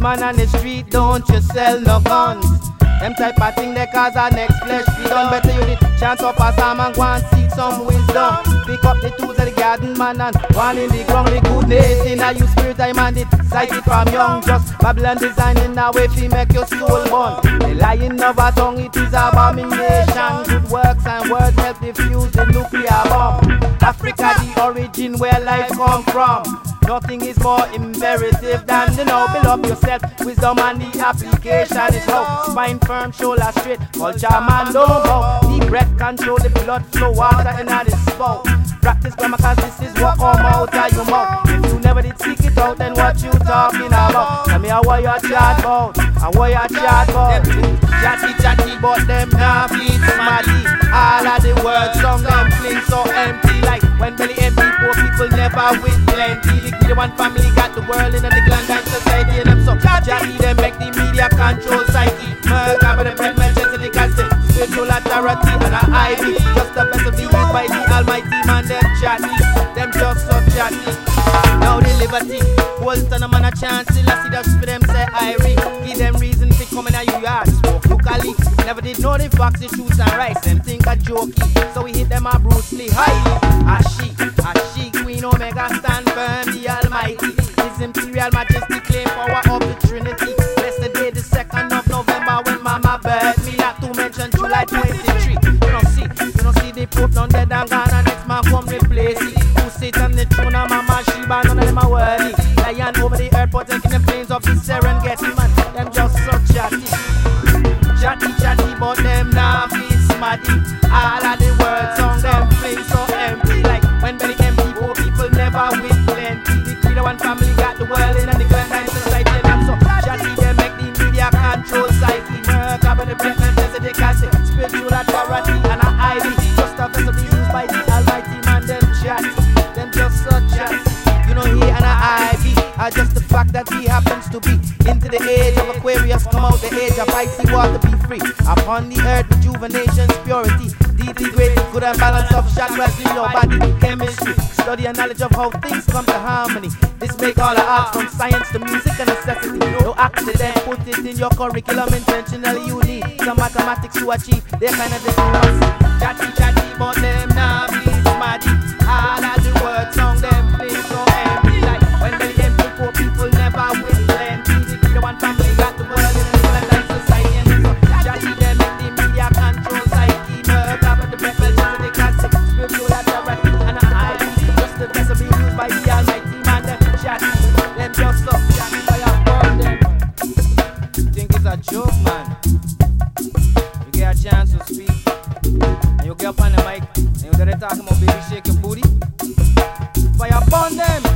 man on the street, don't you sell no guns. Them type of thing they cause our next flesh be done. Better you the chance of a Sam and go and seek some wisdom. Pick up the tools of the garden man and one in the ground. The goodness in a you spirit I man it sight it from young. Just Babylon designing a way to make your soul burn. The lying of a tongue it is abomination. Good works and words help diffuse the nuclear bomb. Africa the origin where life come from. Nothing is more imperative than to know. Build up yourself, wisdom and the application is how. Spine firm, shoulder straight, culture man no more. Deep breath control the blood flow, water in the spout. Practice grammar cause this is what come out of your mouth. If you never did seek it out, then what you talking about? Tell me how what you chat about, and what you chat about. Chatty, but them nah feed smarty. All of the words song them fling so empty. Like when belly empty, poor people never win plenty. The one family got the world in the Glandine society. And them so chatty, them make the media control psyche. Murder by the bread mentions in the castle. Spiritual authority and a ivy. Just the best of the used by the almighty man. Them chatty, them just so chatty. Now the liberty, hold on a man a chance. Still I see that for them say Irie. Give them reason to come in a you yard. Smoke locally. Never did know the facts, the truths and rights. Them think a jokey. So we hit them a Bruce Lee. Highly. A she, Queen Omega stand firm. The Almighty. His Imperial Majesty claim power of the Trinity. Bless the day, the 2nd of November when Mama birthed me. Not to mention July 23. You don't see the Pope none dead and gone. And next man come replace it. Who sit on the throne of Mama Sheba, none of them are worthy. Lion over the airport taking the planes of the Serengeti, man. Them just so chatty. Chatty, but them nah feel smarty. All of the words on them fling so empty. Like when belly empty, poor people never win plenty. The creed of one family got the world in and the Glandine society. And I'm so chatty, they make the media control psyche. Murder by the breath and the castle. Spiritual authority and a ivy. Just a vessel be used by the almighty man. Them chatty, them just so chatty. You know he and a ivy are just the fact that he happens to be into the age of Aquarius, come out the age of icy water, be free. Upon the earth, rejuvenation's purity, deeply great, good and balance of chakras in your body, chemistry, study and knowledge of how things come to harmony. This make all the arts from science to music a necessity. No accident, put it in your curriculum intentionally. You need some mathematics to achieve their kind of diplomacy. Chatty, but them nah be smarty. All of the words on them play so empty. Like when they empty, poor people never win plenty. The one family got the world in the Glandine society. And so chatty, them make the media control psyche. Murder by the breath, just the classic. Spiritual authority and a ivy. Just the best of be used by the almighty man. Them chatty, them just so chatty. Fire burn them. You think it's a joke, man? You get a chance to speak. And you get up on the mic and you gotta talk about baby shake your booty. Fire upon them.